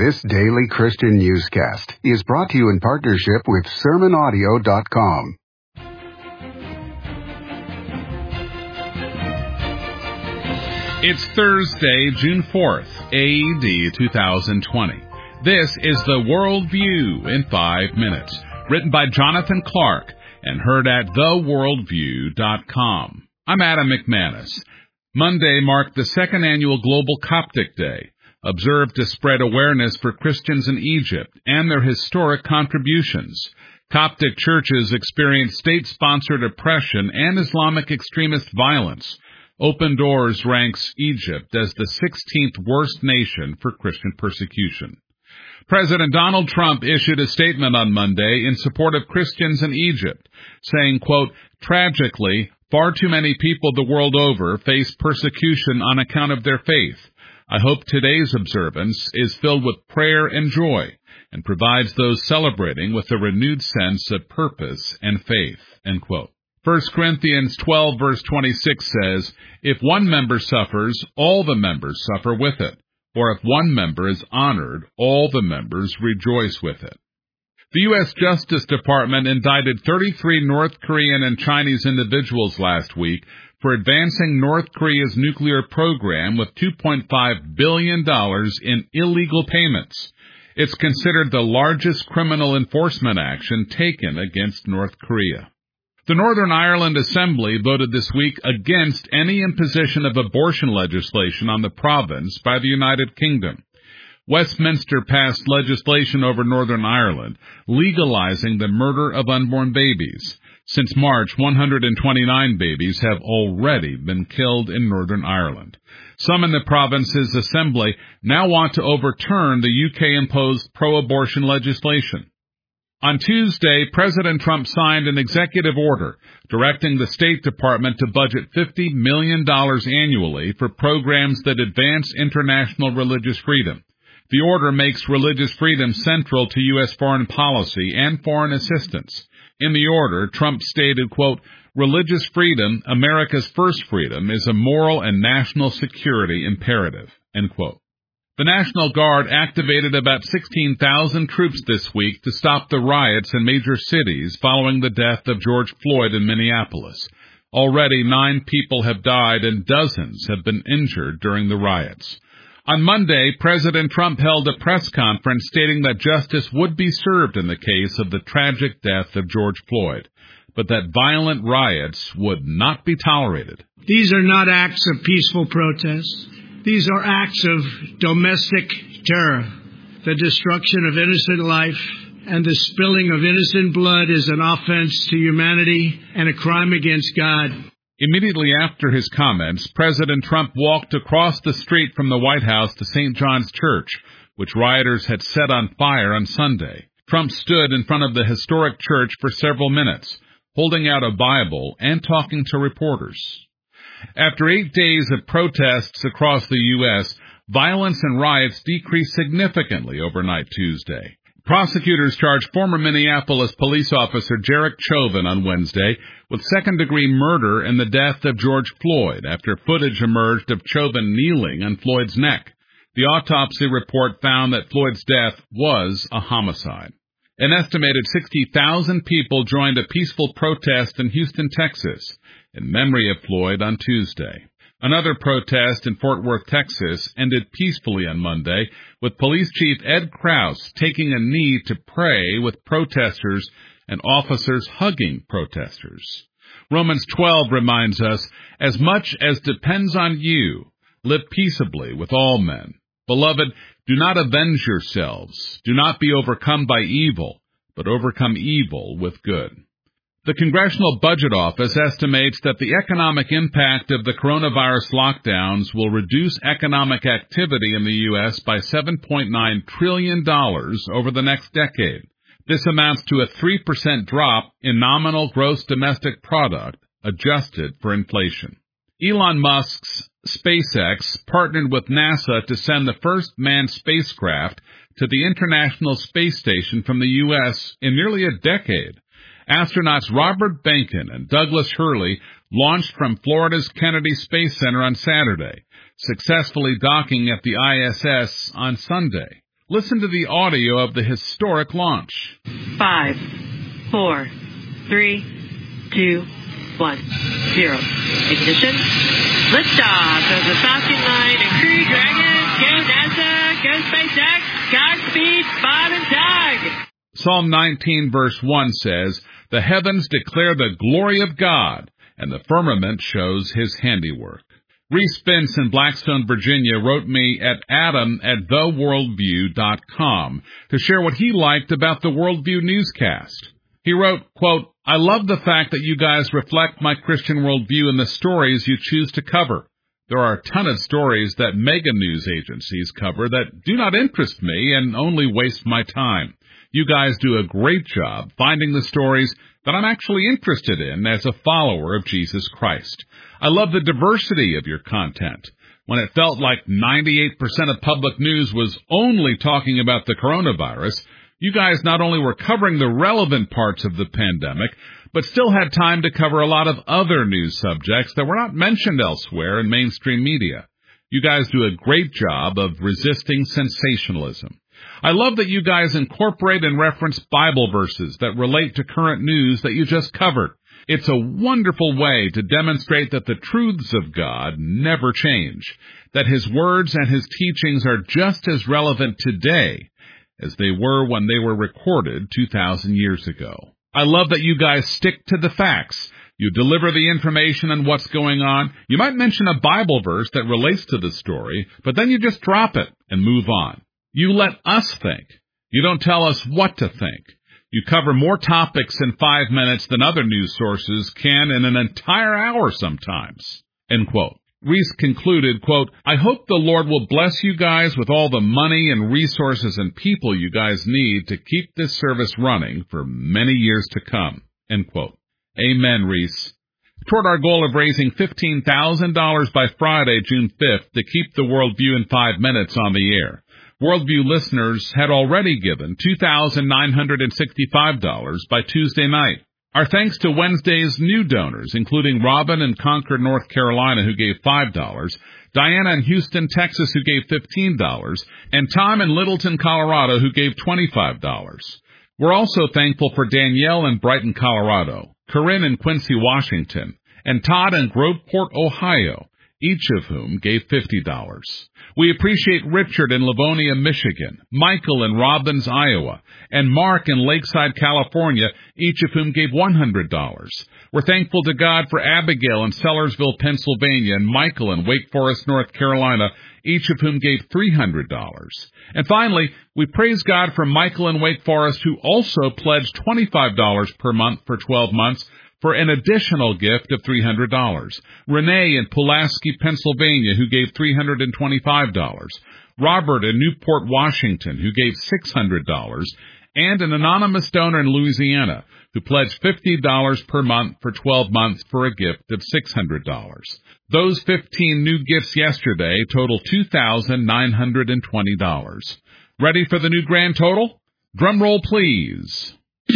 This daily Christian newscast is brought to you in partnership with SermonAudio.com. It's Thursday, June 4th, AD 2020. This is the World View in 5 minutes, written by Jonathan Clark and heard at theworldview.com. I'm Adam McManus. Monday marked the second annual Global Coptic Day, observed to spread awareness for Christians in Egypt and their historic contributions. Coptic churches experience state-sponsored oppression and Islamic extremist violence. Open Doors ranks Egypt as the 16th worst nation for Christian persecution. President Donald Trump issued a statement on Monday in support of Christians in Egypt, saying, quote, "Tragically, far too many people the world over face persecution on account of their faith. I hope today's observance is filled with prayer and joy and provides those celebrating with a renewed sense of purpose and faith," end quote. 1 Corinthians 12 verse 26 says, "If one member suffers, all the members suffer with it. Or if one member is honored, all the members rejoice with it." The U.S. Justice Department indicted 33 North Korean and Chinese individuals last week for advancing North Korea's nuclear program with $2.5 billion in illegal payments. It's considered the largest criminal enforcement action taken against North Korea. The Northern Ireland Assembly voted this week against any imposition of abortion legislation on the province by the United Kingdom. Westminster passed legislation over Northern Ireland, legalizing the murder of unborn babies. Since March, 129 babies have already been killed in Northern Ireland. Some in the province's assembly now want to overturn the UK-imposed pro-abortion legislation. On Tuesday, President Trump signed an executive order directing the State Department to budget $50 million annually for programs that advance international religious freedom. The order makes religious freedom central to U.S. foreign policy and foreign assistance. In the order, Trump stated, quote, "Religious freedom, America's first freedom, is a moral and national security imperative," end quote. The National Guard activated about 16,000 troops this week to stop the riots in major cities following the death of George Floyd in Minneapolis. Already 9 people have died and dozens have been injured during the riots. On Monday, President Trump held a press conference stating that justice would be served in the case of the tragic death of George Floyd, but that violent riots would not be tolerated. These are not acts of peaceful protest. These are acts of domestic terror. The destruction of innocent life and the spilling of innocent blood is an offense to humanity and a crime against God. Immediately after his comments, President Trump walked across the street from the White House to St. John's Church, which rioters had set on fire on Sunday. Trump stood in front of the historic church for several minutes, holding out a Bible and talking to reporters. After 8 days of protests across the U.S., violence and riots decreased significantly overnight Tuesday. Prosecutors charged former Minneapolis police officer Derek Chauvin on Wednesday with second-degree murder in the death of George Floyd after footage emerged of Chauvin kneeling on Floyd's neck. The autopsy report found that Floyd's death was a homicide. An estimated 60,000 people joined a peaceful protest in Houston, Texas, in memory of Floyd on Tuesday. Another protest in Fort Worth, Texas, ended peacefully on Monday, with Police Chief Ed Krause taking a knee to pray with protesters and officers hugging protesters. Romans 12 reminds us, "As much as depends on you, live peaceably with all men. Beloved, do not avenge yourselves. Do not be overcome by evil, but overcome evil with good." The Congressional Budget Office estimates that the economic impact of the coronavirus lockdowns will reduce economic activity in the U.S. by $7.9 trillion over the next decade. This amounts to a 3% drop in nominal gross domestic product, adjusted for inflation. Elon Musk's SpaceX partnered with NASA to send the first manned spacecraft to the International Space Station from the U.S. in nearly a decade. Astronauts Robert Behnken and Douglas Hurley launched from Florida's Kennedy Space Center on Saturday, successfully docking at the ISS on Sunday. Listen to the audio of the historic launch. 5, 4, 3, 2, 1, 0. Ignition. Liftoff of the Falcon 9 and Crew Dragon. Go NASA. Go SpaceX. Godspeed, Bob and Doug. Psalm 19 verse 1 says, "The heavens declare the glory of God, and the firmament shows his handiwork." Reese Spence in Blackstone, Virginia, wrote me at adam@theworldview.com to share what he liked about the Worldview newscast. He wrote, quote, "I love the fact that you guys reflect my Christian worldview in the stories you choose to cover. There are a ton of stories that mega news agencies cover that do not interest me and only waste my time. You guys do a great job finding the stories that I'm actually interested in as a follower of Jesus Christ. I love the diversity of your content. When it felt like 98% of public news was only talking about the coronavirus, you guys not only were covering the relevant parts of the pandemic, but still had time to cover a lot of other news subjects that were not mentioned elsewhere in mainstream media. You guys do a great job of resisting sensationalism. I love that you guys incorporate and reference Bible verses that relate to current news that you just covered. It's a wonderful way to demonstrate that the truths of God never change, that His words and His teachings are just as relevant today as they were when they were recorded 2,000 years ago. I love that you guys stick to the facts. You deliver the information on what's going on. You might mention a Bible verse that relates to the story, but then you just drop it and move on. You let us think. You don't tell us what to think. You cover more topics in 5 minutes than other news sources can in an entire hour sometimes." End quote. Reese concluded, quote, "I hope the Lord will bless you guys with all the money and resources and people you guys need to keep this service running for many years to come." End quote. Amen, Reese. Toward our goal of raising $15,000 by Friday, June 5th, to keep the Worldview in 5 minutes on the air, Worldview listeners had already given $2,965 by Tuesday night. Our thanks to Wednesday's new donors, including Robin in Concord, North Carolina, who gave $5, Diana in Houston, Texas, who gave $15, and Tom in Littleton, Colorado, who gave $25. We're also thankful for Danielle in Brighton, Colorado, Corinne in Quincy, Washington, and Todd in Groveport, Ohio, each of whom gave $50. We appreciate Richard in Livonia, Michigan, Michael in Robbins, Iowa, and Mark in Lakeside, California, each of whom gave $100. We're thankful to God for Abigail in Sellersville, Pennsylvania, and Michael in Wake Forest, North Carolina, each of whom gave $300. And finally, we praise God for Michael in Wake Forest, who also pledged $25 per month for 12 months, for an additional gift of $300. Renee in Pulaski, Pennsylvania, who gave $325. Robert in Newport, Washington, who gave $600. And an anonymous donor in Louisiana, who pledged $50 per month for 12 months for a gift of $600. Those 15 new gifts yesterday total $2,920. Ready for the new grand total? Drum roll, please.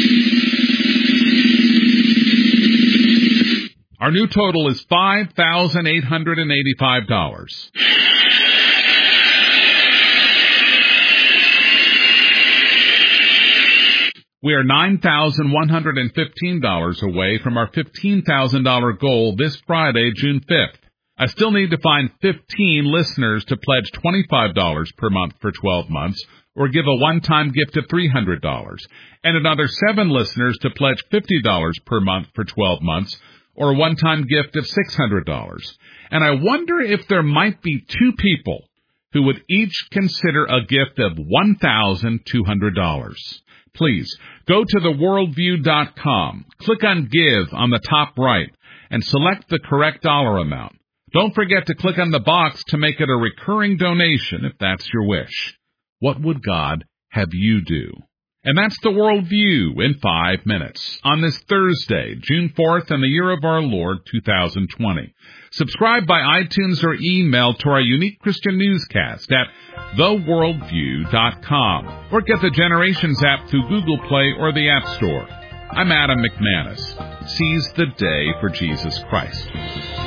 Our new total is $5,885. We are $9,115 away from our $15,000 goal this Friday, June 5th. I still need to find 15 listeners to pledge $25 per month for 12 months or give a one-time gift of $300, and another 7 listeners to pledge $50 per month for 12 months or a one-time gift of $600. And I wonder if there might be 2 people who would each consider a gift of $1,200. Please, go to theworldview.com, click on Give on the top right, and select the correct dollar amount. Don't forget to click on the box to make it a recurring donation if that's your wish. What would God have you do? And that's the Worldview in 5 minutes on this Thursday, June 4th, in the year of our Lord, 2020. Subscribe by iTunes or email to our unique Christian newscast at theworldview.com or get the Generations app through Google Play or the App Store. I'm Adam McManus. Seize the day for Jesus Christ.